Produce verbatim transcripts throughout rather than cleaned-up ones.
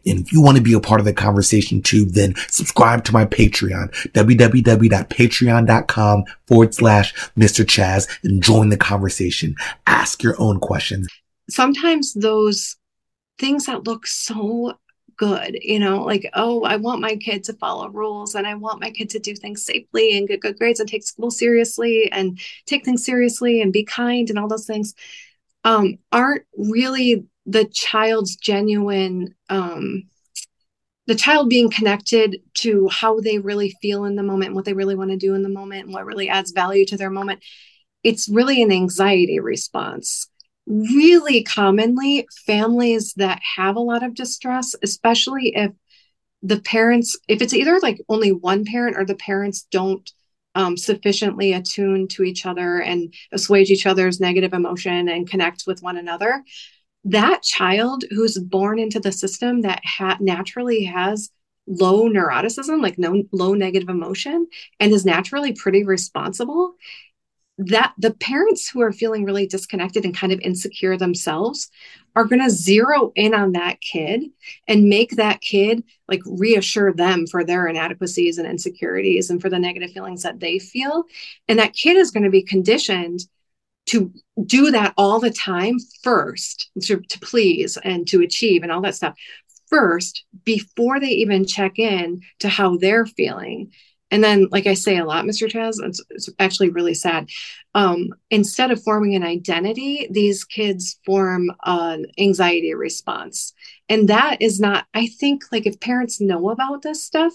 And if you want to be a part of the conversation too, then subscribe to my Patreon, www.patreon.com forward slash Mister Chaz, and join the conversation. Ask your own questions. Sometimes those things that look so good, you know, like, oh, I want my kid to follow rules and I want my kid to do things safely and get good grades and take school seriously and take things seriously and be kind and all those things, um, aren't really the child's genuine, um, the child being connected to how they really feel in the moment and what they really want to do in the moment and what really adds value to their moment. It's really an anxiety response. Really commonly, families that have a lot of distress, especially if the parents, if it's either like only one parent or the parents don't um, sufficiently attune to each other and assuage each other's negative emotion and connect with one another, that child who's born into the system that ha- naturally has low neuroticism, like no low negative emotion, and is naturally pretty responsible, that the parents who are feeling really disconnected and kind of insecure themselves are going to zero in on that kid and make that kid like reassure them for their inadequacies and insecurities and for the negative feelings that they feel. And that kid is going to be conditioned to do that all the time first, to, to please and to achieve and all that stuff first before they even check in to how they're feeling. And then, like I say a lot, Mister Chaz, it's, it's actually really sad. Um, instead of forming an identity, these kids form an anxiety response. And that is not, I think, like if parents know about this stuff,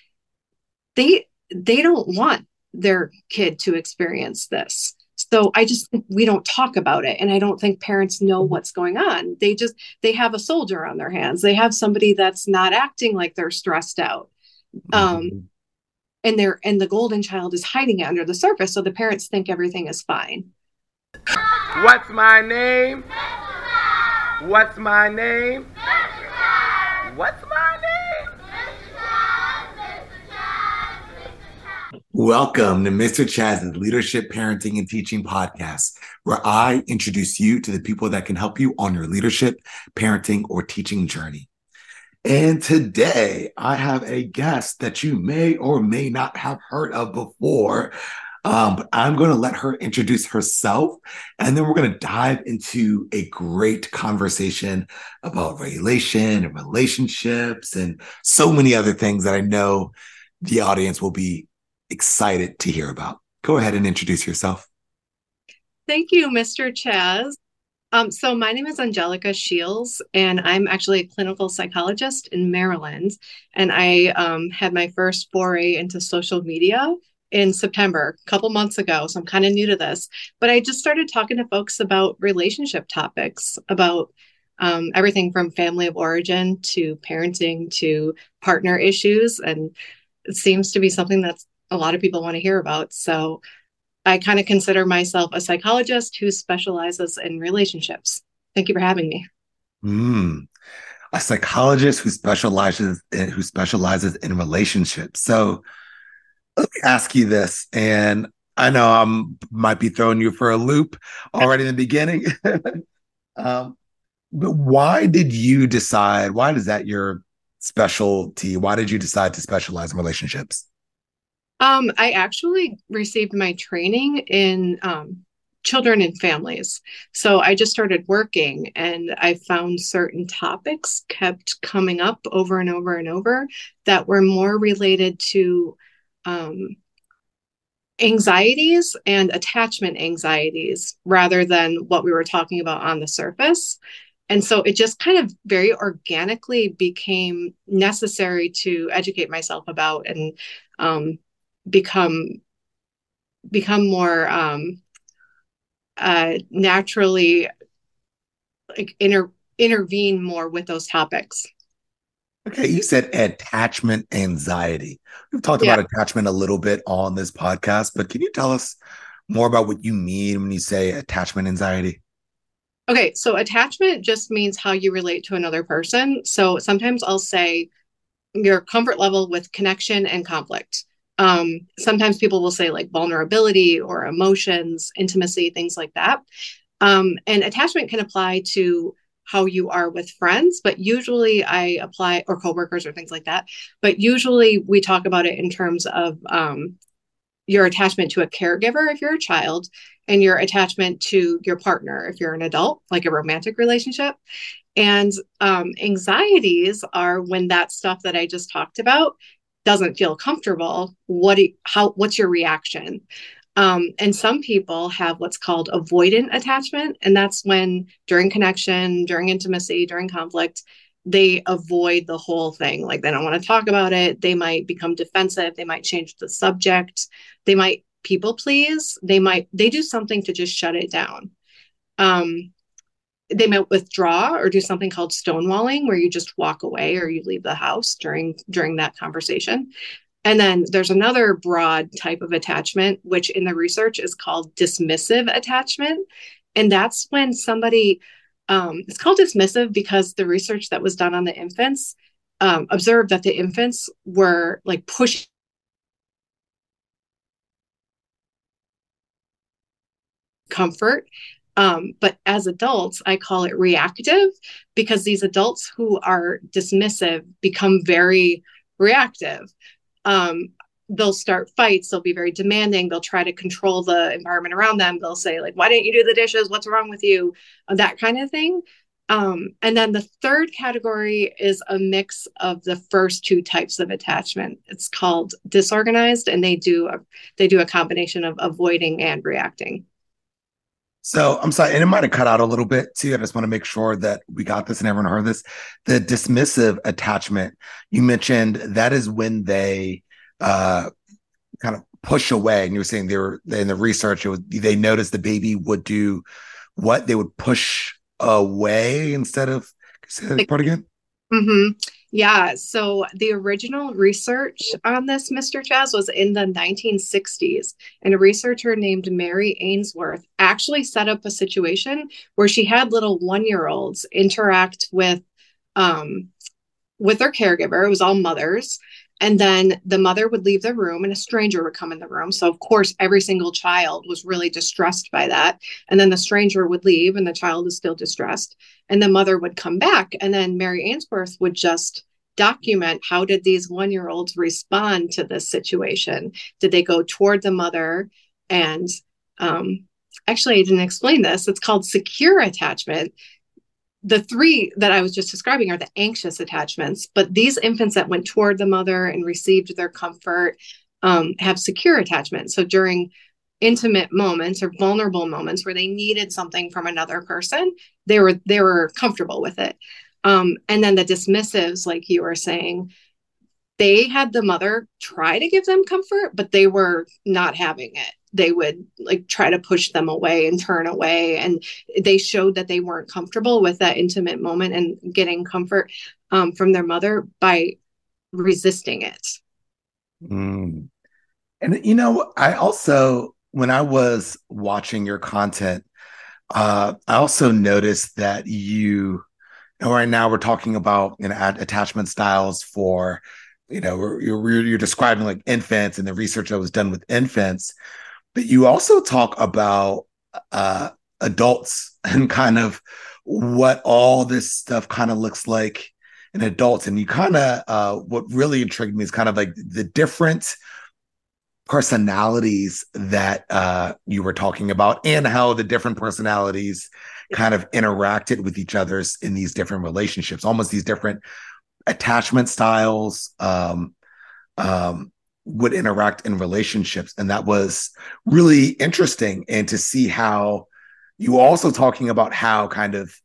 they they don't want their kid to experience this. So I just think we don't talk about it. And I don't think parents know what's going on. They just, they have a soldier on their hands. They have somebody that's not acting like they're stressed out. Um, Mm-hmm. And they're and the golden child is hiding it under the surface, so the parents think everything is fine. What's my name? What's my name? What's my name? Welcome to Mister Chaz's Leadership, Parenting, and Teaching podcast, where I introduce you to the people that can help you on your leadership, parenting, or teaching journey. And today I have a guest that you may or may not have heard of before, um, but I'm going to let her introduce herself, and then we're going to dive into a great conversation about regulation and relationships and so many other things that I know the audience will be excited to hear about. Go ahead and introduce yourself. Thank you, Mister Chaz. Um, so my name is Angelica Shields, and I'm actually a clinical psychologist in Maryland. And I um, had my first foray into social media in September, a couple months ago. So I'm kind of new to this, but I just started talking to folks about relationship topics, about um, everything from family of origin to parenting to partner issues. And it seems to be something that a lot of people want to hear about. So I kind of consider myself a psychologist who specializes in relationships. Thank you for having me. Mm, a psychologist who specializes in, who specializes in relationships. So let me ask you this, and I know I might be throwing you for a loop already in the beginning. um, but why did you decide? Why is that your specialty? Why did you decide to specialize in relationships? Um, I actually received my training in um, children and families. So I just started working and I found certain topics kept coming up over and over and over that were more related to um, anxieties and attachment anxieties rather than what we were talking about on the surface. And so it just kind of very organically became necessary to educate myself about and um, become become more um, uh, naturally like inter- intervene more with those topics. Okay, you said attachment anxiety. We've talked Yeah. about attachment a little bit on this podcast, but can you tell us more about what you mean when you say attachment anxiety? Okay, so attachment just means how you relate to another person. So sometimes I'll say your comfort level with connection and conflict. Um, sometimes people will say like vulnerability or emotions, intimacy, things like that. Um, and attachment can apply to how you are with friends, but usually I apply, or coworkers or things like that. But usually we talk about it in terms of um, your attachment to a caregiver if you're a child, and your attachment to your partner if you're an adult, like a romantic relationship. And um, anxieties are when that stuff that I just talked about doesn't feel comfortable. What do you, how what's your reaction? Um, and some people have what's called avoidant attachment, and that's when during connection, during intimacy, during conflict, they avoid the whole thing. Like they don't want to talk about it. They might become defensive. They might change the subject. They might people please. They might they do something to just shut it down. Um, they might withdraw or do something called stonewalling, where you just walk away or you leave the house during during that conversation. And then there's another broad type of attachment, which in the research is called dismissive attachment. And that's when somebody, um, it's called dismissive because the research that was done on the infants um, observed that the infants were like pushing comfort. Um, but as adults, I call it reactive, because these adults who are dismissive become very reactive. Um, they'll start fights. They'll be very demanding. They'll try to control the environment around them. They'll say, like, why didn't you do the dishes? What's wrong with you? That kind of thing. Um, and then the third category is a mix of the first two types of attachment. It's called disorganized, and they do a, they do a combination of avoiding and reacting. So I'm sorry, and it might have cut out a little bit too. I just want to make sure that we got this and everyone heard this. The dismissive attachment, you mentioned that is when they uh, kind of push away. And you were saying they were in the research, it was, they noticed the baby would do what? They would push away instead of, say that part again? Mm-hmm. Yeah. So the original research on this, Mister Chaz, was in the nineteen sixties. And a researcher named Mary Ainsworth actually set up a situation where she had little one-year-olds interact with, um, with their caregiver. It was all mothers. And then the mother would leave the room and a stranger would come in the room. So, of course, every single child was really distressed by that. And then the stranger would leave and the child is still distressed. And the mother would come back. And then Mary Ainsworth would just document, how did these one-year-olds respond to this situation? Did they go toward the mother? And um, actually, I didn't explain this. It's called secure attachment. The three that I was just describing are the anxious attachments, but these infants that went toward the mother and received their comfort um, have secure attachment. So during intimate moments or vulnerable moments where they needed something from another person, they were they were comfortable with it. Um, and then the dismissives, like you were saying, they had the mother try to give them comfort, but they were not having it. They would like try to push them away and turn away. And they showed that they weren't comfortable with that intimate moment and getting comfort um, from their mother by resisting it. Mm. And, you know, I also, when I was watching your content, uh, I also noticed that you, you know, right now we're talking about, you know, attachment styles for, you know, you're, you're describing like infants and the research that was done with infants. But you also talk about uh, adults and kind of what all this stuff kind of looks like in adults. And you kind of, uh, what really intrigued me is kind of like the different personalities that uh, you were talking about and how the different personalities kind of interacted with each other's in these different relationships, almost these different attachment styles, um, um, would interact in relationships. And that was really interesting. And to see how you also talking about how kind of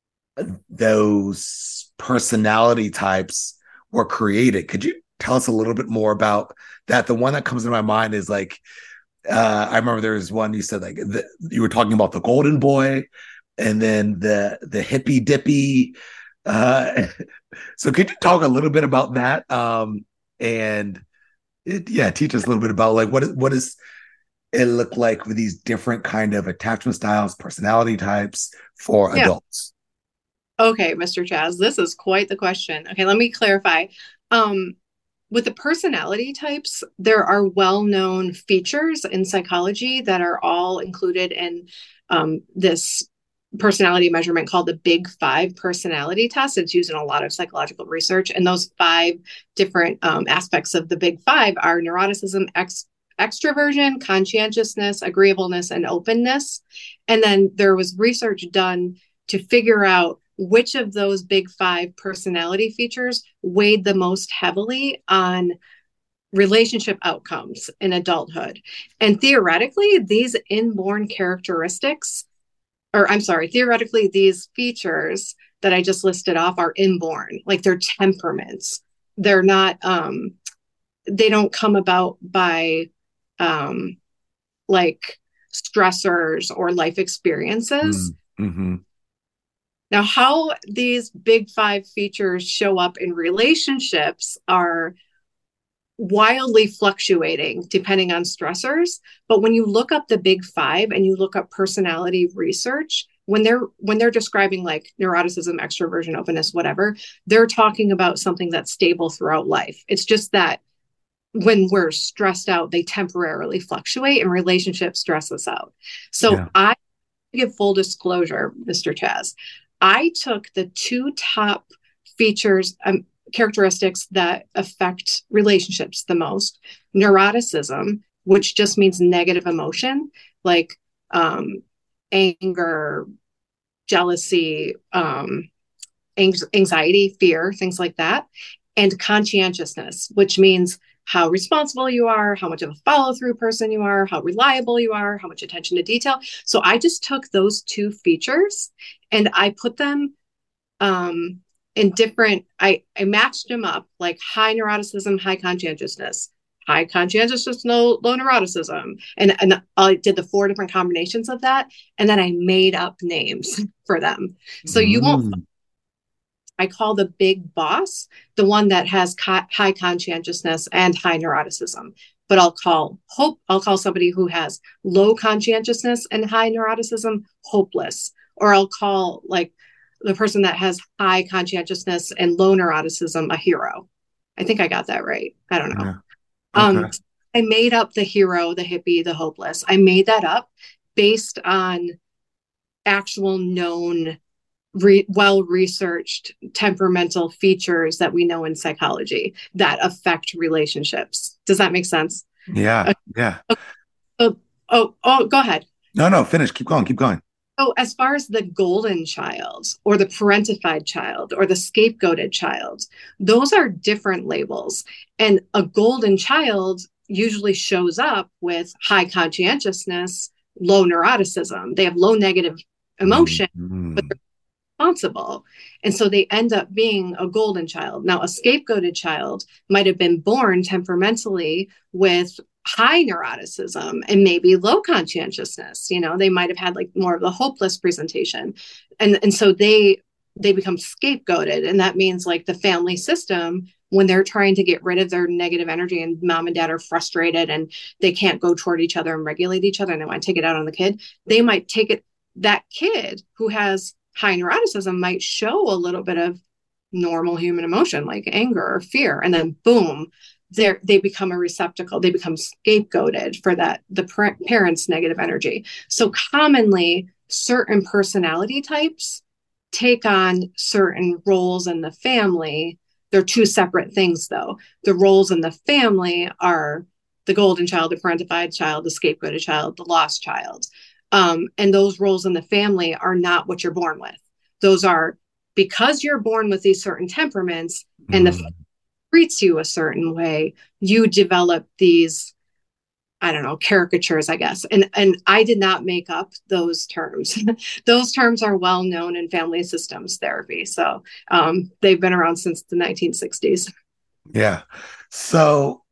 those personality types were created. Could you tell us a little bit more about that? The one that comes to my mind is like, uh, I remember there was one you said like the, you were talking about the golden boy and then the, the hippy dippy. Uh, so could you talk a little bit about that? Um, and It, yeah, teach us a little bit about like what is what does it look like with these different kind of attachment styles, personality types for Yeah. adults? Okay, Mister Chaz, this is quite the question. Okay, let me clarify. Um, with the personality types, there are well-known features in psychology that are all included in um, this personality measurement called the Big Five personality test. It's used in a lot of psychological research. And those five different um, aspects of the Big Five are neuroticism, ex- extroversion, conscientiousness, agreeableness, and openness. And then there was research done to figure out which of those Big Five personality features weighed the most heavily on relationship outcomes in adulthood. And theoretically, these inborn characteristics, or I'm sorry, theoretically, these features that I just listed off are inborn, like they're temperaments. They're not, um, they don't come about by um, like stressors or life experiences. Mm-hmm. Now, how these Big Five features show up in relationships are wildly fluctuating depending on stressors. But when you look up the Big Five and you look up personality research, when they're when they're describing like neuroticism, extroversion, openness, whatever, they're talking about something that's stable throughout life. It's just that when we're stressed out, they temporarily fluctuate, and relationship stress us out. So yeah. I give full disclosure, Mister Chaz, I took the two top features, um, characteristics that affect relationships the most: neuroticism, which just means negative emotion, like um, anger, jealousy, um, anxiety, fear, things like that, and conscientiousness, which means how responsible you are, how much of a follow-through person you are, how reliable you are, how much attention to detail. So I just took those two features and I put them um, in different, I, I matched them up, like high neuroticism, high conscientiousness, high conscientiousness, low, low neuroticism. And, and I did the four different combinations of that. And then I made up names for them. So you mm. won't, I call the big boss the one that has co- high conscientiousness and high neuroticism. But I'll call hope, I'll call somebody who has low conscientiousness and high neuroticism hopeless. Or I'll call like the person that has high conscientiousness and low neuroticism a hero. I think I got that right. I don't know. Yeah. Okay. Um, I made up the hero, the hippie, the hopeless. I made that up based on actual known Re- well-researched temperamental features that we know in psychology that affect relationships. Does that make sense? Yeah. Okay. Yeah. Oh, oh, oh, go ahead. No, no, finish. Keep going. Keep going. So as far as the golden child or the parentified child or the scapegoated child, those are different labels. And a golden child usually shows up with high conscientiousness, low neuroticism. They have low negative emotion, mm-hmm. but they're responsible. And so they end up being a golden child. Now, a scapegoated child might have been born temperamentally with high neuroticism and maybe low conscientiousness. You know, they might have had like more of the hopeless presentation. And, and so they they become scapegoated. And that means like the family system, when they're trying to get rid of their negative energy and mom and dad are frustrated and they can't go toward each other and regulate each other and they want to take it out on the kid, they might take it, that kid who has high neuroticism might show a little bit of normal human emotion like anger or fear. And then boom, they they become a receptacle. They become scapegoated for that, the par- parents' negative energy. So commonly certain personality types take on certain roles in the family. They're two separate things though. The roles in the family are the golden child, the parentified child, the scapegoated child, the lost child. Um, and those roles in the family are not what you're born with. Those are because you're born with these certain temperaments and mm. the family treats you a certain way, you develop these, I don't know, caricatures, I guess. And, and I did not make up those terms. Those terms are well known in family systems therapy. So um, they've been around since the nineteen sixties. Yeah. So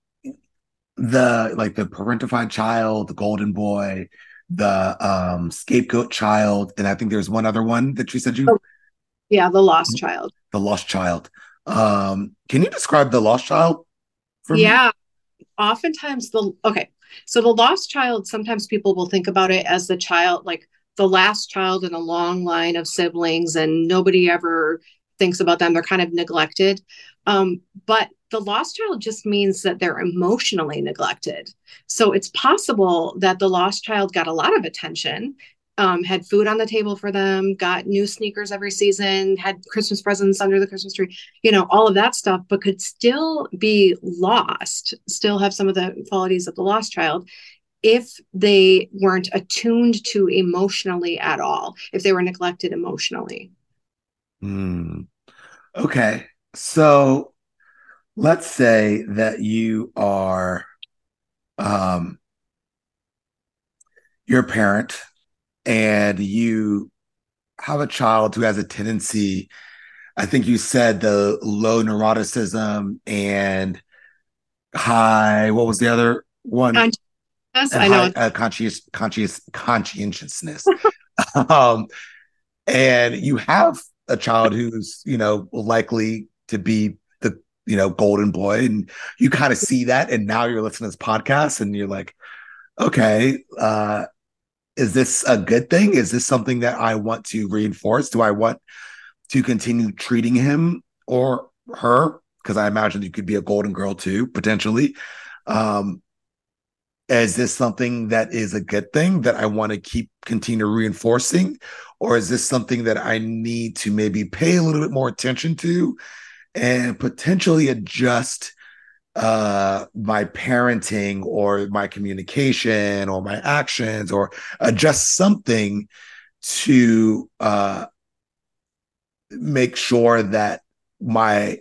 the, like the parentified child, the golden boy, the um scapegoat child, and I think there's one other one that you said you oh, yeah the lost child the lost child um can you describe the lost child for yeah me? Oftentimes the okay so the lost child, sometimes people will think about it as the child, like the last child in a long line of siblings and nobody ever thinks about them. They're kind of neglected, um but the lost child just means that they're emotionally neglected. So it's possible that the lost child got a lot of attention um, had food on the table for them, got new sneakers every season, had Christmas presents under the Christmas tree, you know, all of that stuff, but could still be lost, still have some of the qualities of the lost child if they weren't attuned to emotionally at all, if they were neglected emotionally. Mm. Okay. So let's say that you are um, you're a parent and you have a child who has a tendency, I think you said the low neuroticism and high, what was the other one? Yes, And I know. high uh, conscious, conscious, conscientiousness. um, and you have a child who's, you know, likely to be the, you know, golden boy. And you kind of see that. And now you're listening to this podcast and you're like, okay, uh, is this a good thing? Is this something that I want to reinforce? Do I want to continue treating him or her? Because I imagine you could be a golden girl too, potentially. Um, is this something that is a good thing that I want to keep continue reinforcing? Or is this something that I need to maybe pay a little bit more attention to and potentially adjust uh my parenting or my communication or my actions or adjust something to uh make sure that my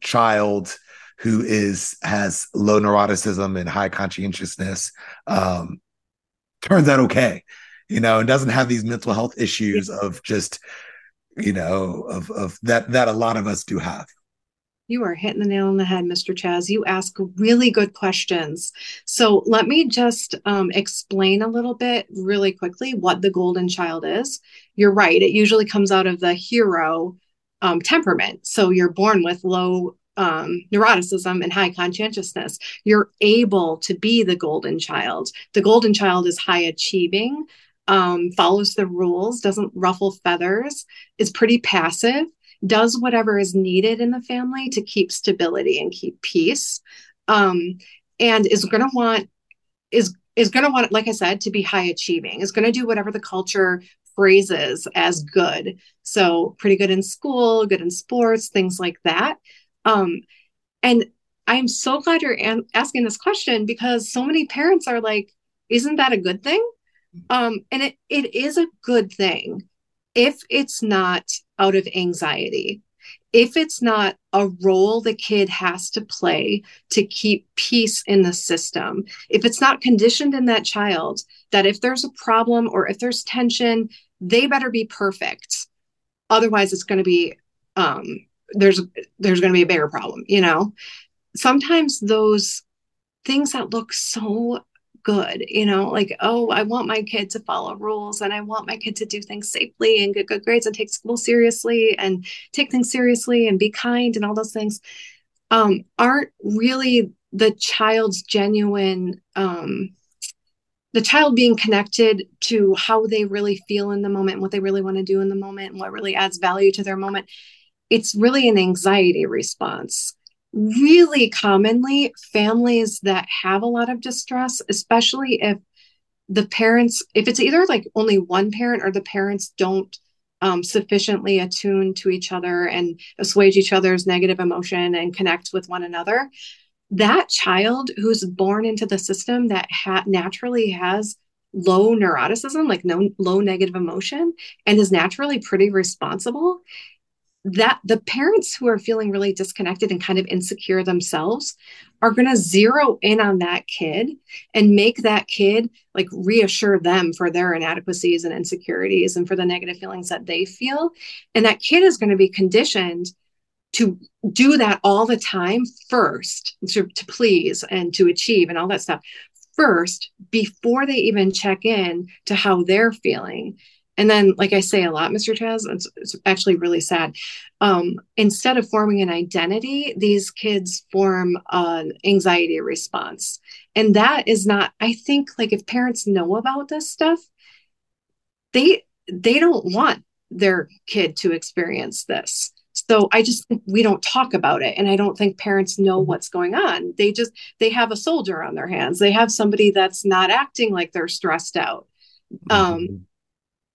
child who is has low neuroticism and high conscientiousness um turns out okay, you know, and doesn't have these mental health issues of just, you know, of of that that a lot of us do have. You are hitting the nail on the head, Mister Chaz. You ask really good questions. So let me just um, explain a little bit really quickly what the golden child is. You're right. It usually comes out of the hero um, temperament. So you're born with low um, neuroticism and high conscientiousness. You're able to be the golden child. The golden child is high achieving, um, follows the rules, doesn't ruffle feathers, is pretty passive, does whatever is needed in the family to keep stability and keep peace, um, and is going to want is is going to want, like I said, to be high achieving, is going to do whatever the culture phrases as good. So pretty good in school, good in sports, things like that. Um, and I'm so glad you're an- asking this question, because so many parents are like, isn't that a good thing? Um, and it it is a good thing if it's not out of anxiety, if it's not a role the kid has to play to keep peace in the system, if it's not conditioned in that child that if there's a problem or if there's tension, they better be perfect. Otherwise, it's going to be um, there's there's going to be a bigger problem. You know, sometimes those things that look so good, you know, like, oh, I want my kid to follow rules and I want my kid to do things safely and get good grades and take school seriously and take things seriously and be kind and all those things, um, aren't really the child's genuine, um, the child being connected to how they really feel in the moment and what they really want to do in the moment and what really adds value to their moment. It's really an anxiety response. Really commonly, families that have a lot of distress, especially if the parents, if it's either like only one parent or the parents don't um, sufficiently attune to each other and assuage each other's negative emotion and connect with one another, that child who's born into the system that ha- naturally has low neuroticism, like no low negative emotion, and is naturally pretty responsible, that the parents who are feeling really disconnected and kind of insecure themselves are going to zero in on that kid and make that kid like reassure them for their inadequacies and insecurities and for the negative feelings that they feel. And that kid is going to be conditioned to do that all the time first, to, to please and to achieve and all that stuff first before they even check in to how they're feeling. And then, like I say a lot, Mister Chaz, it's, it's actually really sad. Um, instead of forming an identity, these kids form an anxiety response. And that is not, I think, like if parents know about this stuff, they they don't want their kid to experience this. So I just think we don't talk about it. And I don't think parents know what's going on. They just, they have a soldier on their hands. They have somebody that's not acting like they're stressed out. Um, Mm-hmm.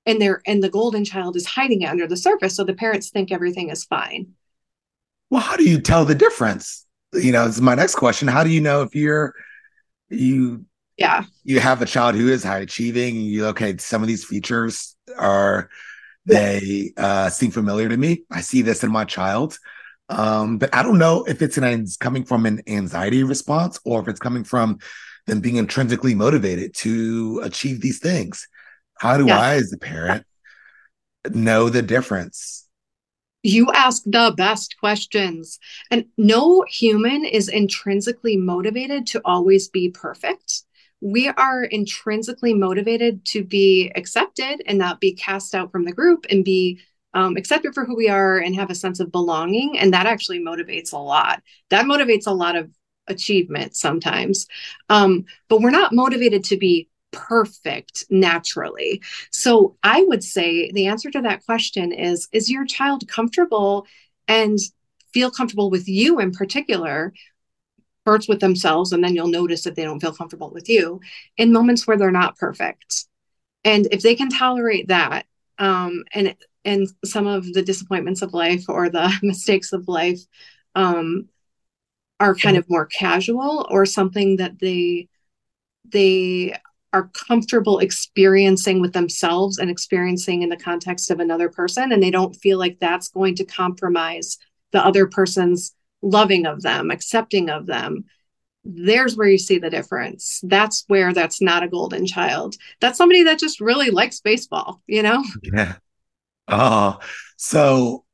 and they're and the golden child is hiding it under the surface, so the parents think everything is fine. Well, how do you tell the difference? You know, this is my next question. How do you know if you're you Yeah. you have a child who is high achieving, and you okay, some of these features are they uh seem familiar to me. I see this in my child. Um, but I don't know if it's an coming from an anxiety response or if it's coming from them being intrinsically motivated to achieve these things. How do Yes. I, as a parent, know the difference? You ask the best questions. And no human is intrinsically motivated to always be perfect. We are intrinsically motivated to be accepted and not be cast out from the group and be um, accepted for who we are and have a sense of belonging. And that actually motivates a lot. That motivates a lot of achievement sometimes. Um, but we're not motivated to be perfect naturally. So I would say the answer to that question is, is your child comfortable and feel comfortable with you in particular, first with themselves, and then you'll notice if they don't feel comfortable with you in moments where they're not perfect. And if they can tolerate that, um, and and some of the disappointments of life or the mistakes of life um, are kind of more casual or something that they they are comfortable experiencing with themselves and experiencing in the context of another person, and they don't feel like that's going to compromise the other person's loving of them, accepting of them, there's where you see the difference. That's where that's not a golden child. That's somebody that just really likes baseball, you know? Yeah. Oh, so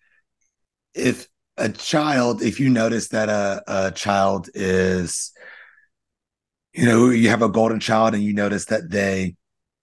if a child, if you notice that a, a child is, you know, you have a golden child and you notice that they,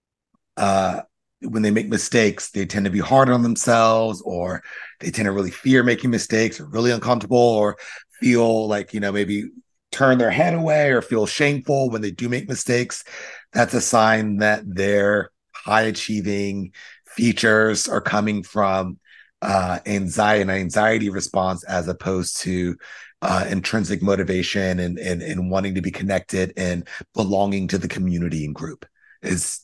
uh, when they make mistakes, they tend to be hard on themselves, or they tend to really fear making mistakes, or really uncomfortable, or feel like, you know, maybe turn their head away or feel shameful when they do make mistakes. That's a sign that their high achieving features are coming from uh, anxiety and anxiety response, as opposed to uh, intrinsic motivation and, and and wanting to be connected and belonging to the community and group. Is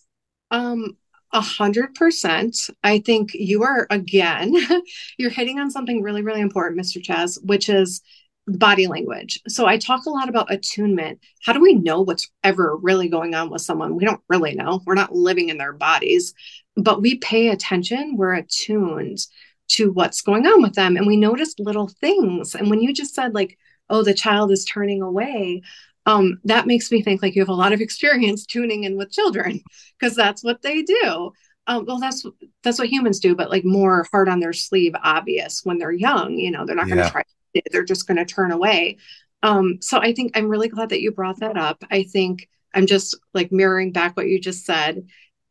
um a hundred percent. I think you are, again, you're hitting on something really, really important, Mister Chaz, which is body language. So I talk a lot about attunement. How do we know what's ever really going on with someone? We don't really know. We're not living in their bodies, but we pay attention. We're attuned to what's going on with them. And we notice little things. And when you just said, like, oh, the child is turning away, um, that makes me think like you have a lot of experience tuning in with children, because that's what they do. Um, well, that's that's what humans do, but like more hard on their sleeve, obvious when they're young. You know, they're not going to yeah, try. They're just going to turn away. Um, so I think I'm really glad that you brought that up. I think I'm just like mirroring back what you just said.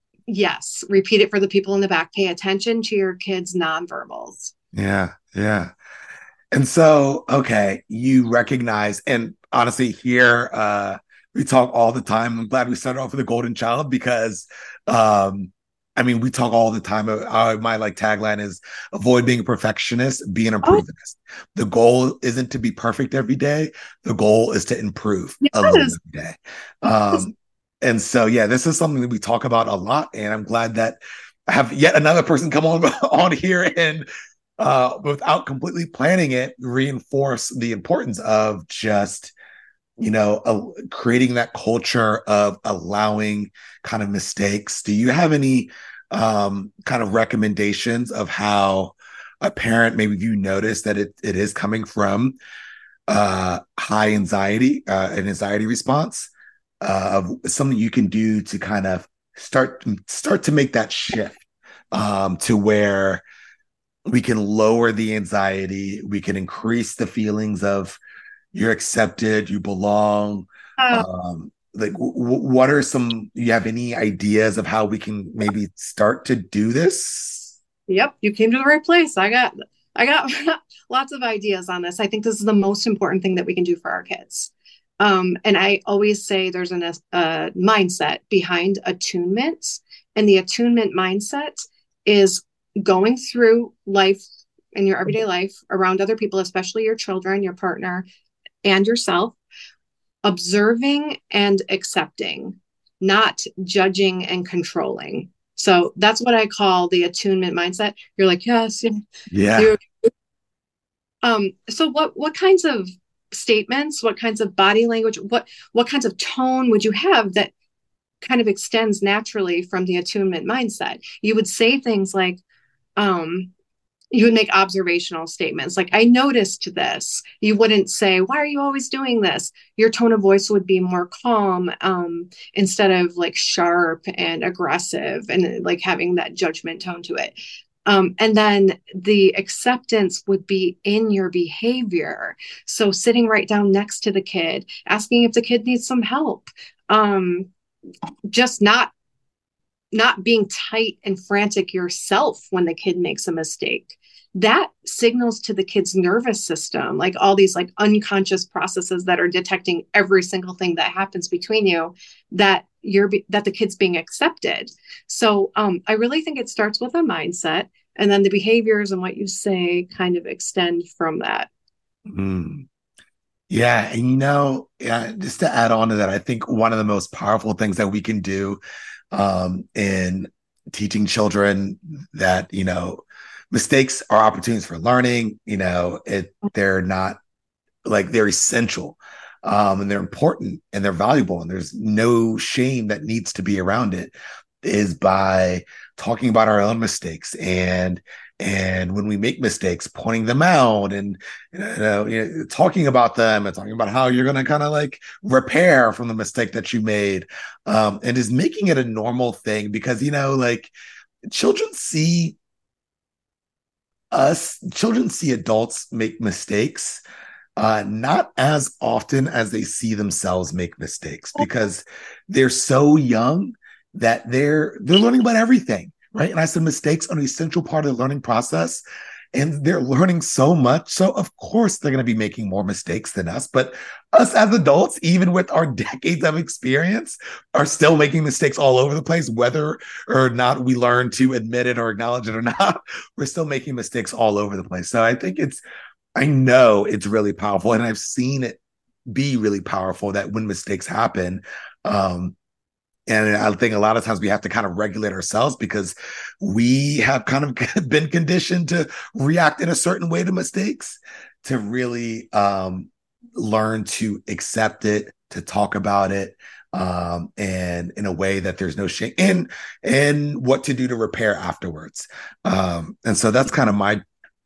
Yes, repeat it for the people in the back. Pay attention to your kids' nonverbals. yeah, yeah. And so, okay, you recognize, and honestly, here uh, we talk all the time. I'm glad we started off with a golden child because, um, I mean, we talk all the time. Uh, my like tagline is avoid being a perfectionist, be an Oh, improvementist. The goal isn't to be perfect every day. The goal is to improve a little yes. every day. Yes. Um, and so, yeah, this is something that we talk about a lot, and I'm glad that I have yet another person come on on here and uh, without completely planning it, reinforce the importance of just, you know, uh, creating that culture of allowing kind of mistakes. Do you have any um, kind of recommendations of how a parent, maybe you notice that it, it is coming from uh, high anxiety, uh, an anxiety response, uh, of something you can do to kind of start start to make that shift um, to where we can lower the anxiety, we can increase the feelings of you're accepted, you belong. Uh, Um, like, w- what are some? You have any ideas of how we can maybe start to do this? yep, you came to the right place. I got I got lots of ideas on this. I think this is the most important thing that we can do for our kids. Um, and I always say there's an, a mindset behind attunement, and the attunement mindset is going through life in your everyday life around other people, especially your children, your partner, and yourself, observing and accepting, not judging and controlling. So that's what I call the attunement mindset. You're like, yes, Yeah. you're, um, so what, what kinds of statements, what kinds of body language, what, what kinds of tone would you have that kind of extends naturally from the attunement mindset? You would say things like, um, you would make observational statements like, I noticed this. You wouldn't say, why are you always doing this? Your tone of voice would be more calm, um, instead of like sharp and aggressive and like having that judgment tone to it. Um, and then the acceptance would be in your behavior. So sitting right down next to the kid, asking if the kid needs some help, um, just not not being tight and frantic yourself when the kid makes a mistake. That signals to the kid's nervous system, like all these like unconscious processes that are detecting every single thing that happens between you, that you're that the kid's being accepted. So um, I really think it starts with a mindset, and then the behaviors and what you say kind of extend from that. Mm. Yeah. And you know, yeah, just to add on to that, I think one of the most powerful things that we can do um, in teaching children that, you know, mistakes are opportunities for learning, you know, it, they're not like they're essential um, and they're important and they're valuable and there's no shame that needs to be around it, is by talking about our own mistakes and and when we make mistakes, pointing them out and you know, you know talking about them and talking about how you're going to kind of like repair from the mistake that you made, um, and is making it a normal thing because you know like children see us, children see adults make mistakes uh, not as often as they see themselves make mistakes because they're so young that they're they're learning about everything, right? And I said mistakes are an essential part of the learning process, and they're learning so much. So of course they're going to be making more mistakes than us. But us as adults, even with our decades of experience, are still making mistakes all over the place, whether or not we learn to admit it or acknowledge it or not. We're still making mistakes all over the place. So I think it's I know it's really powerful, and I've seen it be really powerful that when mistakes happen, um, and I think a lot of times we have to kind of regulate ourselves because we have kind of been conditioned to react in a certain way to mistakes, to really um, learn to accept it, to talk about it, um, and in a way that there's no shame, and and what to do to repair afterwards. Um, and so that's kind of my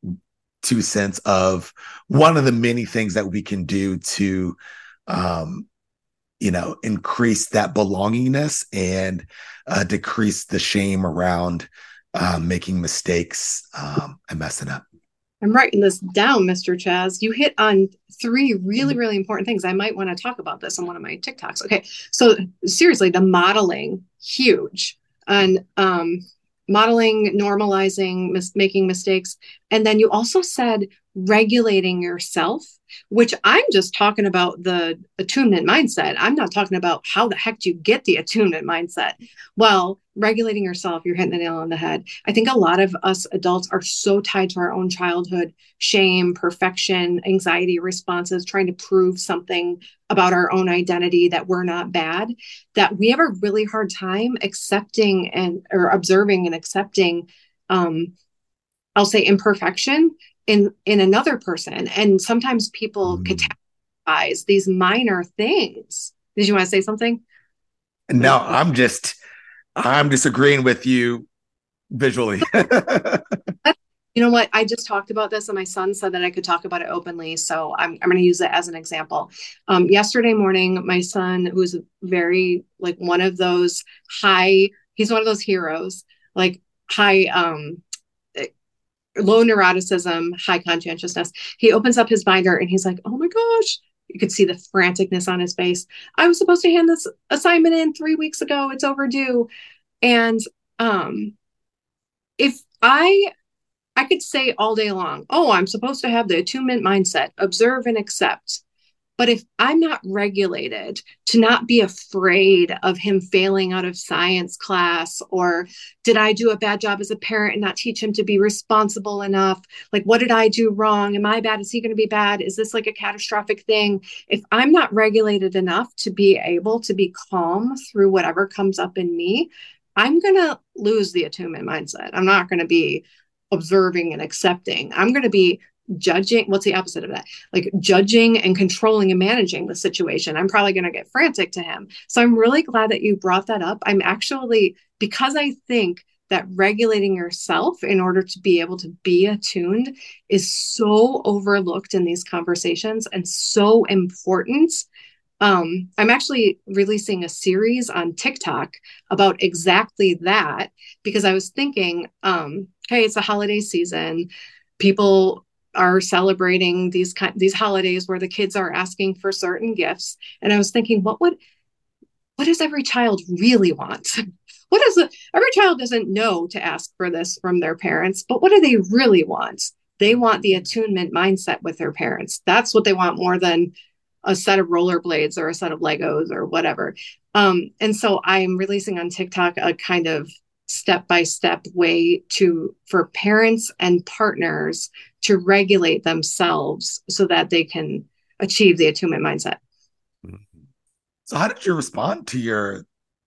two cents of one of the many things that we can do to um, you know, increase that belongingness and uh, decrease the shame around uh, making mistakes um, and messing up. I'm writing this down, Mister Chaz. You hit on three really, really important things. I might want to talk about this on one of my TikToks. Okay. So seriously, the modeling, huge. And um, modeling, normalizing, mis- making mistakes. And then you also said regulating yourself, which I'm just talking about the attunement mindset. I'm not talking about how the heck do you get the attunement mindset. Well, regulating yourself, you're hitting the nail on the head. I think a lot of us adults are so tied to our own childhood, shame, perfection, anxiety responses, trying to prove something about our own identity that we're not bad, that we have a really hard time accepting and or observing and accepting, um, I'll say imperfection in, in another person. And sometimes people mm. categorize these minor things. Did you want to say something? No, I'm just, I'm disagreeing with you visually. You know what? I just talked about this and my son said that I could talk about it openly. So I'm, I'm going to use it as an example. Um, yesterday morning, my son, who's very like one of those high, he's one of those heroes, like high, um, low neuroticism, high conscientiousness. He opens up his binder and he's like, oh my gosh, you could see the franticness on his face. I was supposed to hand this assignment in three weeks ago. It's overdue. And um, if I, I could say all day long, oh, I'm supposed to have the attunement mindset, observe and accept. But if I'm not regulated to not be afraid of him failing out of science class, or did I do a bad job as a parent and not teach him to be responsible enough? Like, what did I do wrong? Am I bad? Is he going to be bad? Is this like a catastrophic thing? If I'm not regulated enough to be able to be calm through whatever comes up in me, I'm going to lose the attunement mindset. I'm not going to be observing and accepting. I'm going to be judging. What's the opposite of that? Like judging and controlling and managing the situation. I'm probably going to get frantic to him. So I'm really glad that you brought that up. I'm actually, because I think that regulating yourself in order to be able to be attuned is so overlooked in these conversations and so important. Um, I'm actually releasing a series on TikTok about exactly that, because I was thinking, um, hey, it's a holiday season. People are celebrating these kind these holidays where the kids are asking for certain gifts. And I was thinking, what would what does every child really want? What is it? Every child doesn't know to ask for this from their parents, but what do they really want? They want the attunement mindset with their parents. That's what they want more than a set of rollerblades or a set of Legos or whatever. Um, and so I'm releasing on TikTok a kind of step-by-step way to for parents and partners to regulate themselves so that they can achieve the attunement mindset. So how did you respond to your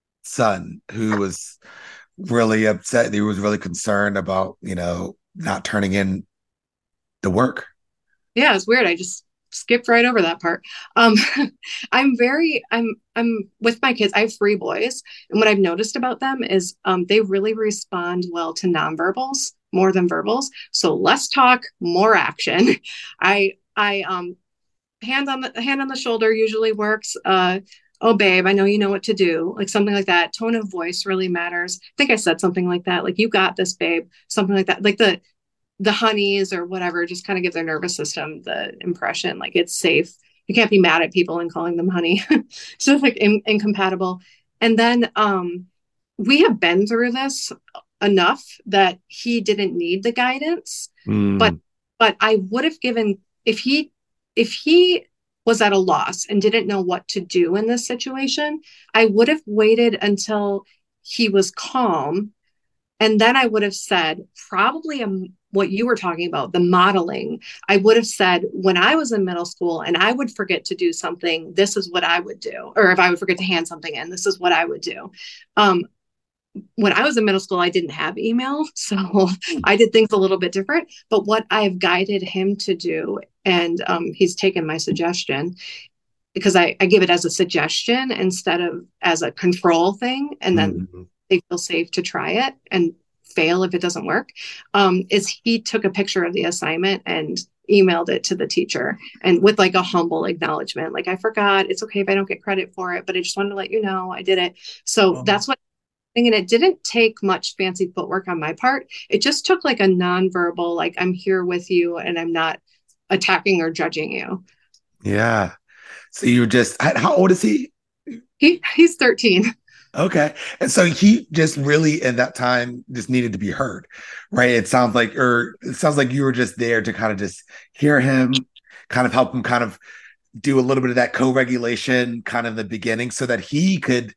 son who was really upset? He was really concerned about, you know, not turning in the work. Yeah, it's weird. I just skipped right over that part. Um, I'm very, I'm, I'm with my kids. I have three boys. And what I've noticed about them is um, they really respond well to nonverbals more than verbals. So less talk, more action. I, I, um, hand on the hand on the shoulder usually works. Uh, oh, babe, I know you know what to do. Like something like that. Tone of voice really matters. I think I said something like that. Like, you got this, babe. Something like that. Like the, the honeys or whatever, just kind of give their nervous system the impression like it's safe. You can't be mad at people and calling them honey. So like in, incompatible. And then um, we have been through this enough that he didn't need the guidance, mm. but, but I would have given, if he, if he was at a loss and didn't know what to do in this situation, I would have waited until he was calm. And then I would have said, probably a, what you were talking about, the modeling. I would have said, when I was in middle school and I would forget to do something, this is what I would do. Or if I would forget to hand something in, this is what I would do. Um, when I was in middle school, I didn't have email. So I did things a little bit different. But what I've guided him to do, and um, he's taken my suggestion, because I, I give it as a suggestion instead of as a control thing. And then mm-hmm. they feel safe to try it and fail if it doesn't work, um, is he took a picture of the assignment and emailed it to the teacher, and with like a humble acknowledgement, like, I forgot, it's okay if I don't get credit for it, but I just wanted to let you know I did it. So oh. that's what, and it didn't take much fancy footwork on my part. It just took like a nonverbal, like, I'm here with you and I'm not attacking or judging you. Yeah. So you just, how old is he? He he's thirteen. Okay. And so he just really in that time just needed to be heard, right? It sounds like, or it sounds like you were just there to kind of just hear him, kind of help him kind of do a little bit of that co-regulation kind of in the beginning so that he could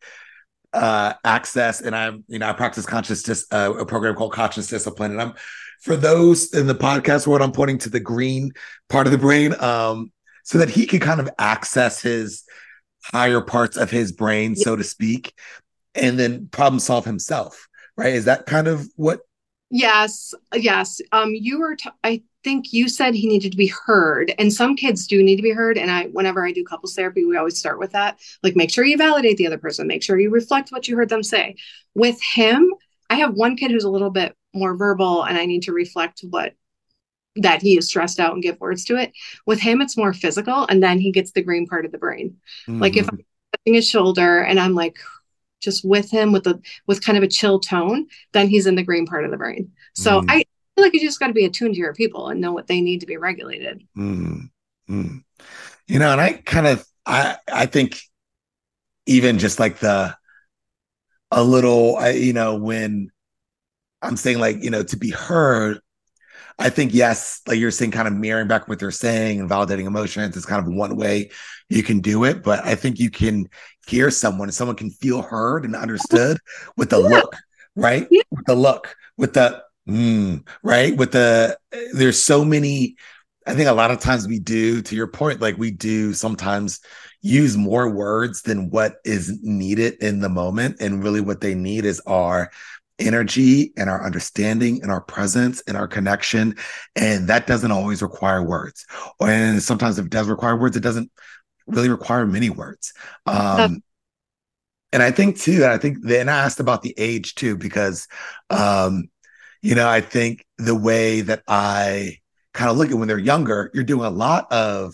uh, access. And I'm, you know, I practice conscious, uh, a program called Conscious Discipline. And I'm, for those in the podcast world, I'm pointing to the green part of the brain, um, so that he could kind of access his higher parts of his brain, yeah. so to speak, and then problem solve himself, right? Is that kind of what? Yes, yes. Um, you were, t- I think you said he needed to be heard, and some kids do need to be heard. And I, whenever I do couples therapy, we always start with that. Like, make sure you validate the other person, make sure you reflect what you heard them say. With him, I have one kid who's a little bit more verbal, and I need to reflect what that he is stressed out and give words to it. With him, it's more physical, and then he gets the green part of the brain. Mm-hmm. Like if I'm touching his shoulder and I'm like, just with him with a with kind of a chill tone, then he's in the green part of the brain. So mm. I feel like you just got to be attuned to your people and know what they need to be regulated. Mm. Mm. You know, and I kind of I I think even just like the a little, I, you know, when I'm saying like, you know, to be heard, I think, yes, like you're saying, kind of mirroring back what they're saying and validating emotions is kind of one way you can do it. But I think you can hear someone, someone can feel heard and understood with the yeah. look, right? Yeah. With the look, with the, mm, right? With the, there's so many I think a lot of times we do, to your point, like we do sometimes use more words than what is needed in the moment. And really what they need is our energy and our understanding and our presence and our connection. And that doesn't always require words. And sometimes if it does require words, it doesn't really require many words. Um, and I think too, I think then I asked about the age too, because, um, you know, I think the way that I kind of look at when they're younger, you're doing a lot of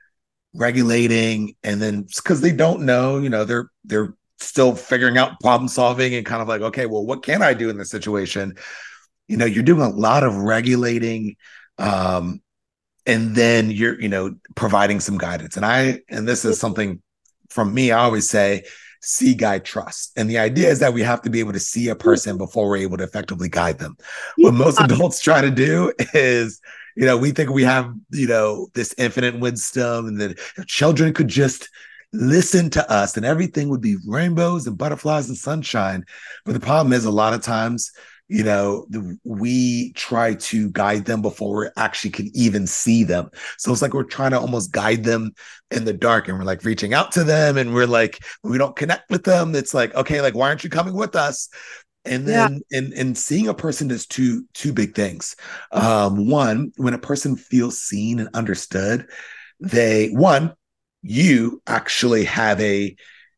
regulating, and then because they don't know, you know, they're they're still figuring out problem solving and kind of like, okay, well, what can I do in this situation? You know, you're doing a lot of regulating, um, and then you're, you know, providing some guidance. And I, and this is something from me, I always say, see, guide, trust. And the idea is that we have to be able to see a person before we're able to effectively guide them. What most adults try to do is, you know, we think we have, you know, this infinite wisdom and that children could just listen to us and everything would be rainbows and butterflies and sunshine. But the problem is a lot of times, you know, the, we try to guide them before we actually can even see them. So it's like we're trying to almost guide them in the dark, and we're like reaching out to them, and we're like, when we don't connect with them, it's like, okay, like, why aren't you coming with us? And then yeah. in, in seeing a person, does two two big things. Um, one, when a person feels seen and understood, they, one, you actually have a,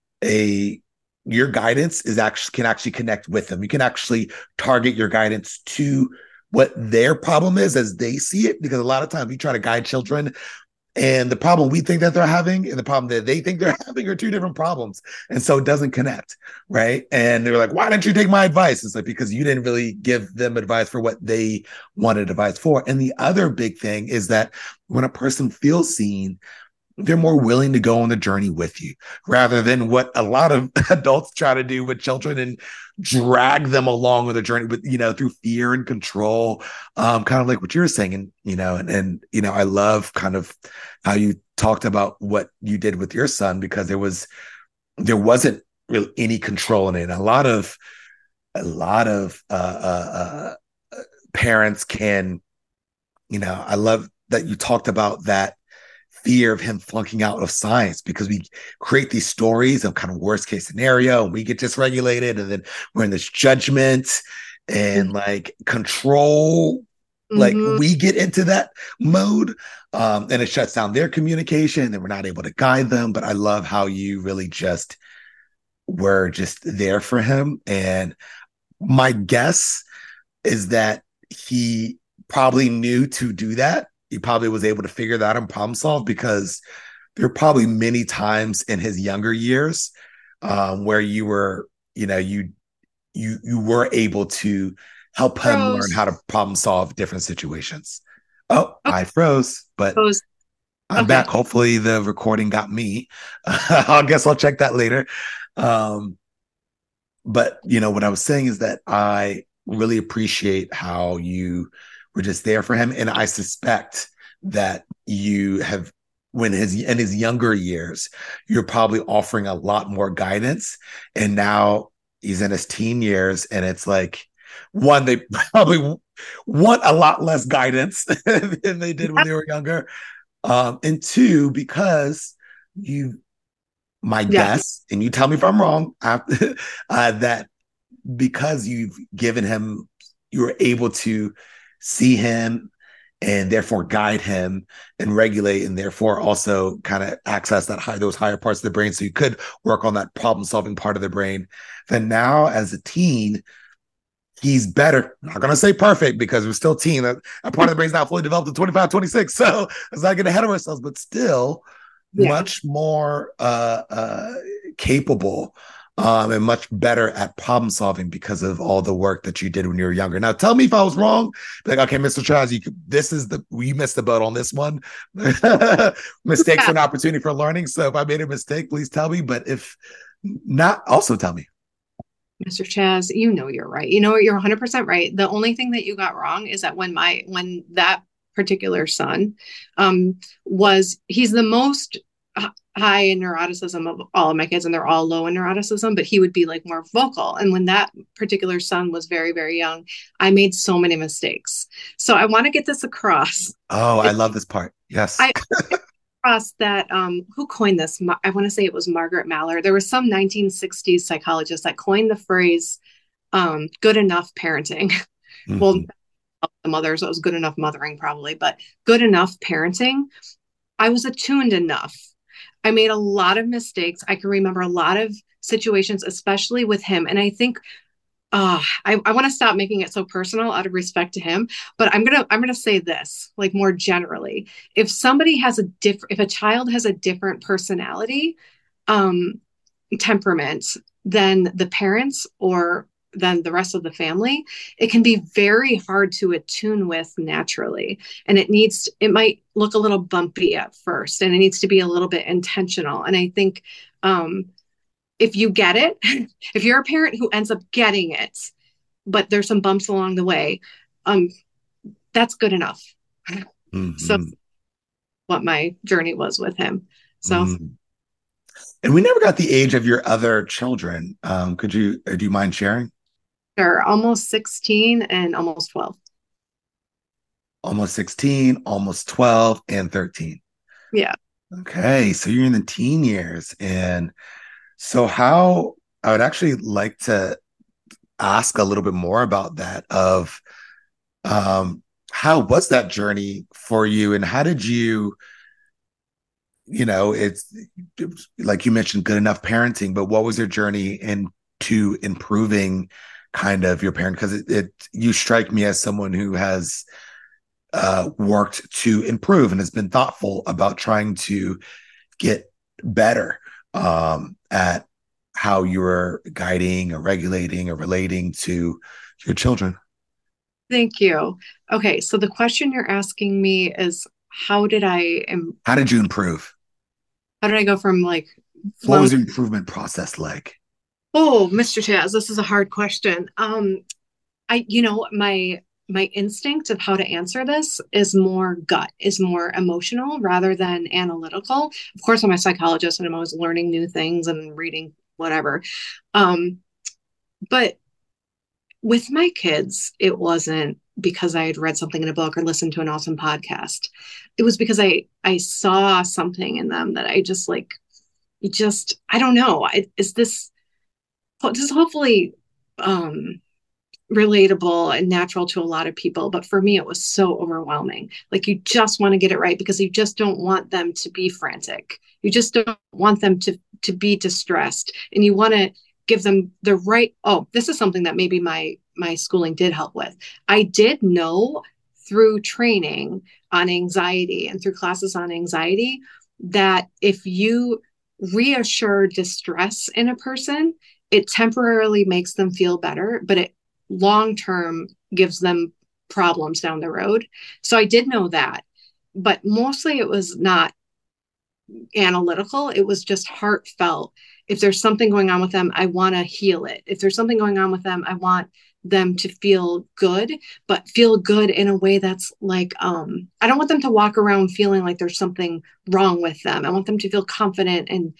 a, your guidance is actually can actually connect with them. You can actually target your guidance to what their problem is as they see it, because a lot of times we try to guide children, and the problem we think that they're having and the problem that they think they're having are two different problems. And so it doesn't connect, right? And they're like, why didn't you take my advice? It's like, because you didn't really give them advice for what they wanted advice for. And the other big thing is that when a person feels seen, they're more willing to go on the journey with you, rather than what a lot of adults try to do with children and drag them along with the journey with, you know, through fear and control, um, kind of like what you're saying. And, you know, and, and, you know, I love kind of how you talked about what you did with your son, because there was, there wasn't really any control in it. And a lot of, a lot of, uh, uh, uh, parents can, you know, I love that you talked about that fear of him flunking out of science, because we create these stories of kind of worst case scenario and we get dysregulated, and then we're in this judgment and mm-hmm. like control, mm-hmm. like we get into that mode, um, and it shuts down their communication and we're not able to guide them. But I love how you really just were just there for him. And my guess is that he probably knew to do that. He probably was able to figure that out and problem solve, because there are probably many times in his younger years um, where you were, you know, you you you were able to help him froze. learn how to problem solve different situations. Oh, okay. I froze, but froze. I'm okay. back. Hopefully the recording got me. I guess I'll check that later. Um, but, you know, what I was saying is that I really appreciate how you were just there for him. And I suspect that you have, when his in his younger years, you're probably offering a lot more guidance. And now he's in his teen years, and it's like, one, they probably want a lot less guidance than they did when they were younger. Um, and two, because you, my yeah. guess, and you tell me if I'm wrong, uh, that because you've given him, you were able to see him and therefore guide him and regulate, and therefore also kind of access that high, those higher parts of the brain. So you could work on that problem solving part of the brain. Then now as a teen, he's better. I'm not going to say perfect, because we're still teen. That, that part of the brain's not fully developed at twenty-five, twenty-six. So let's not get ahead of ourselves, but still yeah. much more uh, uh, capable Um, and much better at problem solving because of all the work that you did when you were younger. Now, tell me if I was wrong. Like, okay, Mister Chaz, you could, this is the you missed the boat on this one. Mistakes are an opportunity for learning. So if I made a mistake, please tell me. But if not, also tell me. Mister Chaz, you know you're right. You know you're one hundred percent right. The only thing that you got wrong is that when my when that particular son um, was, he's the most h- high in neuroticism of all of my kids, and they're all low in neuroticism, but he would be like more vocal. And when that particular son was very, very young, I made so many mistakes. So I want to get this across. Oh, I It, love this part. Yes. I across that um, who coined this? Ma- I want to say it was Margaret Mallard. There was some nineteen sixties psychologist that coined the phrase um, "good enough parenting." Well, Mhm. the mother, so it was good enough mothering probably, but good enough parenting. I was attuned enough. I made a lot of mistakes. I can remember a lot of situations, especially with him. And I think uh, I, I want to stop making it so personal out of respect to him. But I'm gonna I'm gonna say this, like more generally. If somebody has a different, if a child has a different personality, um, temperament than the parents or than the rest of the family, it can be very hard to attune with naturally. And it needs, it might look a little bumpy at first, and it needs to be a little bit intentional. And I think um, if you get it, if you're a parent who ends up getting it, but there's some bumps along the way, um, that's good enough. So Mhm. what my journey was with him. So Mhm. And we never got the age of your other children. Um, could you, uh, do you mind sharing? they're almost sixteen and almost twelve. Almost sixteen, almost twelve, and thirteen. Yeah. Okay. So you're in the teen years. And so, how I would actually like to ask a little bit more about that of um, how was that journey for you? And how did you, you know, it's like you mentioned, good enough parenting, but what was your journey into improving kind of your parent? Because it, it, you strike me as someone who has uh, worked to improve and has been thoughtful about trying to get better um, at how you're guiding or regulating or relating to your children. Thank you. Okay, so the question you're asking me is how did I am How did you improve? how did I go from like What flown was the improvement process like? oh, mister Chaz, this is a hard question. Um, I you know, my my instinct of how to answer this is more gut, is more emotional rather than analytical. Of course, I'm a psychologist and I'm always learning new things and reading whatever. Um, but with my kids, it wasn't because I had read something in a book or listened to an awesome podcast. It was because I I saw something in them that I just like just I don't know. I, is this this is hopefully um relatable and natural to a lot of people, but for me it was so overwhelming. Like you just want to get it right because you just don't want them to be frantic. You just don't want them to to be distressed, and you want to give them the right. Oh, this is something that maybe my my schooling did help with. I did know through training on anxiety and through classes on anxiety that if you reassure distress in a person, it temporarily makes them feel better, but it long term gives them problems down the road. So I did know that, but mostly it was not analytical. It was just heartfelt. If there's something going on with them, I want to heal it. If there's something going on with them, I want them to feel good, but feel good in a way that's like, um, I don't want them to walk around feeling like there's something wrong with them. I want them to feel confident and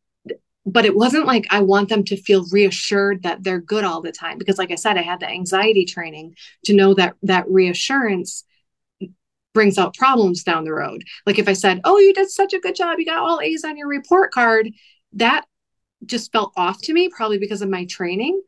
but it wasn't like I want them to feel reassured that they're good all the time. Because like I said, I had the anxiety training to know that that reassurance brings out problems down the road. Like if I said, oh, you did such a good job, you got all A's on your report card, that just felt off to me, probably because of my training.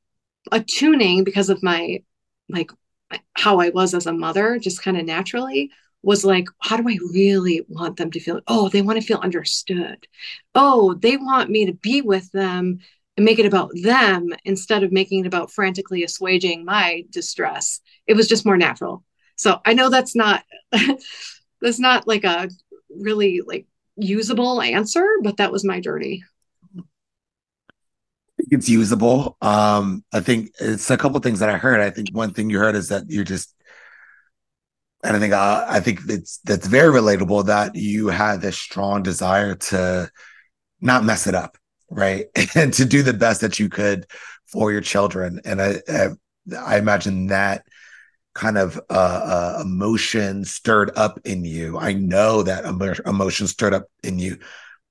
Attuning because of my like how I was as a mother, just kind of naturally was like, how do I really want them to feel? Oh, they want to feel understood. Oh, they want me to be with them and make it about them instead of making it about frantically assuaging my distress. It was just more natural. So I know that's not that's not like a really like usable answer, but that was my journey. It's usable. Um, I think it's a couple of things that I heard. I think one thing you heard is that you're just, and I think uh, I think it's that's very relatable that you had this strong desire to not mess it up, right, and to do the best that you could for your children. And I I, I imagine that kind of uh, uh, emotion stirred up in you. I know that emo- emotion stirred up in you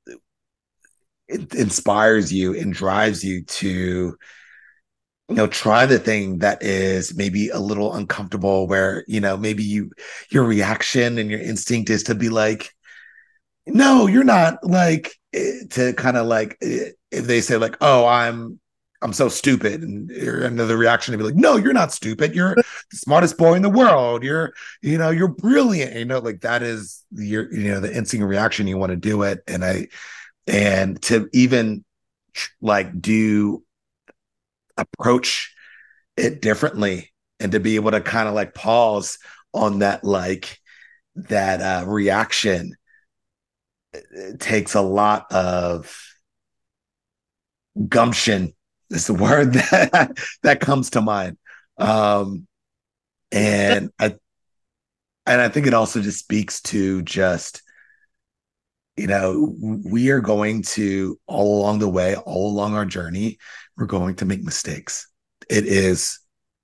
it inspires you and drives you to, you know, try the thing that is maybe a little uncomfortable, where, you know, maybe you, your reaction and your instinct is to be like, no, you're not, like, eh, to kind of like, eh, if they say like, oh, I'm, I'm so stupid. And another reaction to be like, no, you're not stupid. You're the smartest boy in the world. You're, you know, you're brilliant. You know, like that is your, you know, the instant reaction. You want to do it. And I, and to even like do approach it differently, and to be able to kind of like pause on that, like that uh, reaction, it takes a lot of gumption is the word that that comes to mind. Um, and I and I think it also just speaks to just, you know, we are going to, all along the way, all along our journey, we're going to make mistakes. It is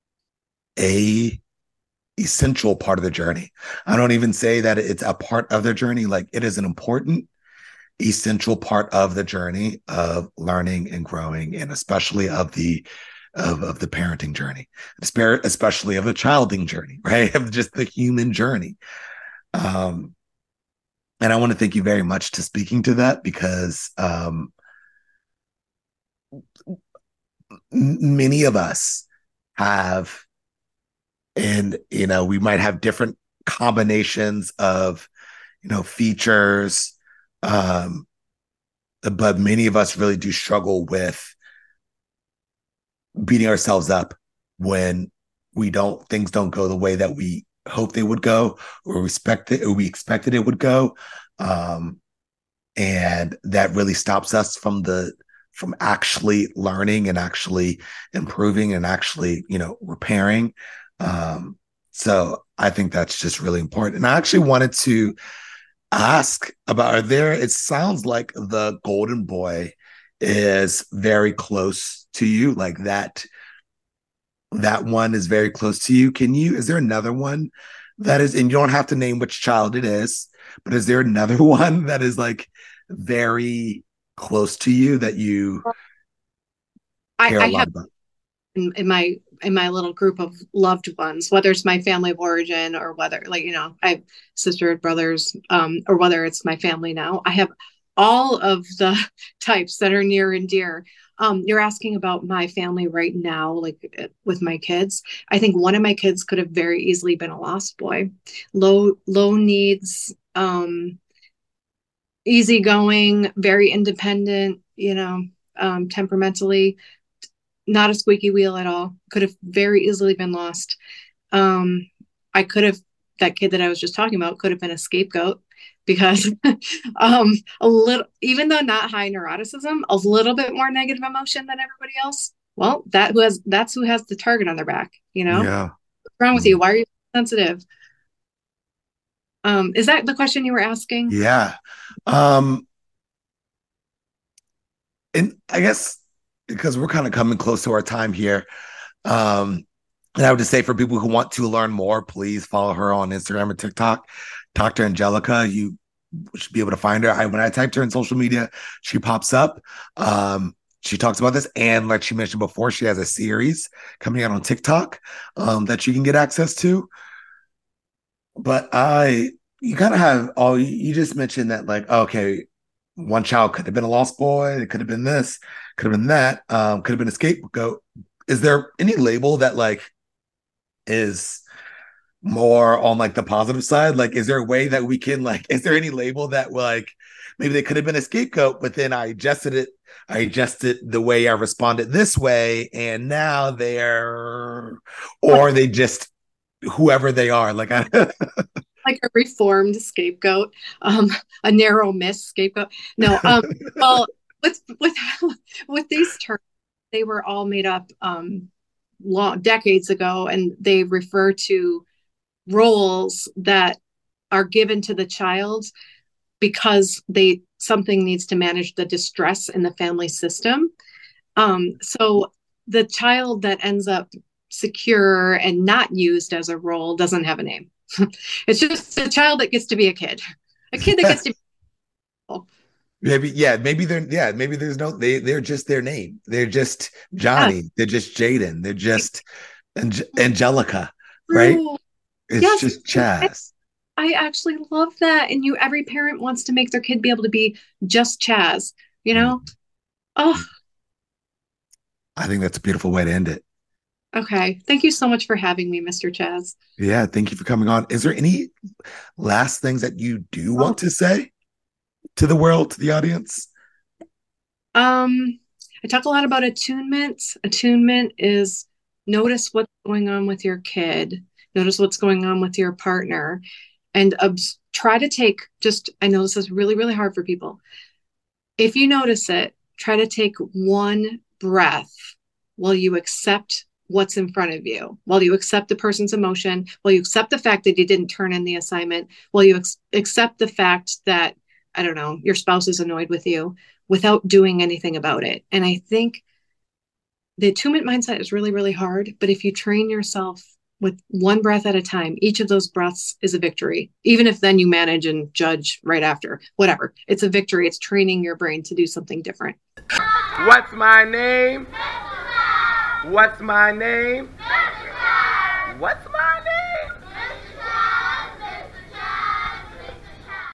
a essential part of the journey. I don't even say that it's a part of the journey. Like, it is an important, essential part of the journey of learning and growing, and especially of the of, of the parenting journey, especially of the childing journey, right? Of just the human journey. Um, and I want to thank you very much to speaking to that, because um, many of us have, and, you know, we might have different combinations of, you know, features, um, but many of us really do struggle with beating ourselves up when we don't, things don't go the way that we hope they would go, or respect it, or we expected it would go. Um, and that really stops us from the, from actually learning and actually improving and actually, you know, repairing. Um, so I think that's just really important. And I actually wanted to ask about, are there, it sounds like the golden boy is very close to you, like that that one is very close to you. Can you, is there another one that is, and you don't have to name which child it is, but is there another one that is like very close to you that you I, care a I lot have about? in, in my in my little group of loved ones, whether it's my family of origin or whether, like, you know, I have sisters, brothers, um, or whether it's my family now, I have all of the types that are near and dear. Um, you're asking about my family right now, like with my kids. I think one of my kids could have very easily been a lost boy. Low, low needs, um, easygoing, very independent, you know, um, temperamentally, not a squeaky wheel at all. Could have very easily been lost. Um, I could have, that kid that I was just talking about could have been a scapegoat, because um, a little, even though not high neuroticism, a little bit more negative emotion than everybody else. Well, that who has, that's who has the target on their back, you know? Yeah. What's wrong with you? Why are you sensitive? Um, is that the question you were asking? Yeah. Um, and I guess because we're kind of coming close to our time here, um, and I would just say, for people who want to learn more, please follow her on Instagram and TikTok, Doctor Angelica. You should be able to find her. I, when I typed her in social media, she pops up. Um, she talks about this, and like she mentioned before, she has a series coming out on TikTok um, that you can get access to. But I, you kind of have all, you just mentioned that, like, okay, one child could have been a lost boy, it could have been this, could have been that, um, could have been a scapegoat. Is there any label that like is more on like the positive side? Like, is there a way that we can, like, is there any label that like maybe they could have been a scapegoat, but then I adjusted it, I adjusted the way I responded this way, and now they're, or they just whoever they are, like I Like a reformed scapegoat, um, a narrow miss scapegoat. No, um, well, with with with these terms, they were all made up um, long decades ago, and they refer to roles that are given to the child because they something needs to manage the distress in the family system. Um, so the child that ends up secure and not used as a role doesn't have a name. It's just a child that gets to be a kid, a kid that gets to be Maybe, yeah, maybe they're, yeah, maybe there's no, they, they're just their name. They're just Johnny. Yes. They're just Jaden. They're just Ange- Angelica, right? True. It's Yes. just Chaz. I actually love that. And you, every parent wants to make their kid be able to be just Chaz, you know? Oh, I think that's a beautiful way to end it. okay. Thank you so much for having me, mister Chaz. Yeah, thank you for coming on. Is there any last things that you do Oh, want to say to the world, to the audience? Um, I talk a lot about attunement. Attunement is notice what's going on with your kid, notice what's going on with your partner, and obs- try to take just, I know this is really, really hard for people. If you notice it, try to take one breath while you accept what's in front of you, while you accept the person's emotion, while you accept the fact that you didn't turn in the assignment, while you ex- accept the fact that, I don't know, your spouse is annoyed with you without doing anything about it. And I think the attunement mindset is really, really hard. But if you train yourself with one breath at a time, each of those breaths is a victory. Even if then you manage and judge right after, whatever, it's a victory. It's training your brain to do something different. What's my name? What's my name? What's